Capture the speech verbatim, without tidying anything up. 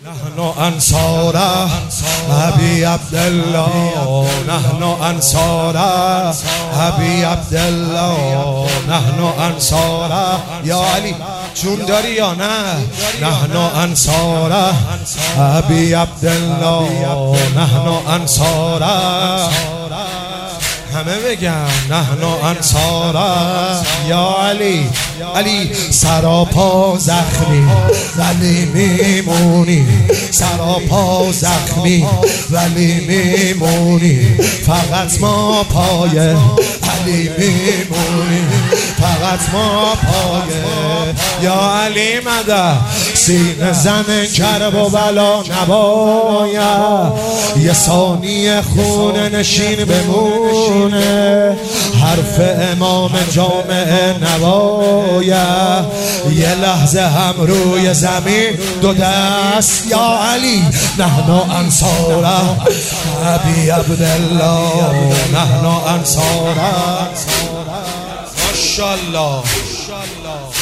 نحن انصار ابي عبد الله، نحن انصار ابي عبد الله، نحن انصار یا علی جون داری یا نه؟ نحن انصار ابی عبد الله، نحن انصار، همه بگم نحن انصار یا علی. علی سراپا زخمی ولی میمونی، سراپا زخمی ولی میمونی، فقط ما پای علی میمونی، فقط ما پای یا علی مدد. سینه زن کرب و بلا نباید، یه ثانیه خونه نشین بمونه، حرف امام جامعه نباید، یه لحظه هم روی زمین دو دست یا علی. نحن انصار ابی عبدالله، نحن انصار. ماشاءالله.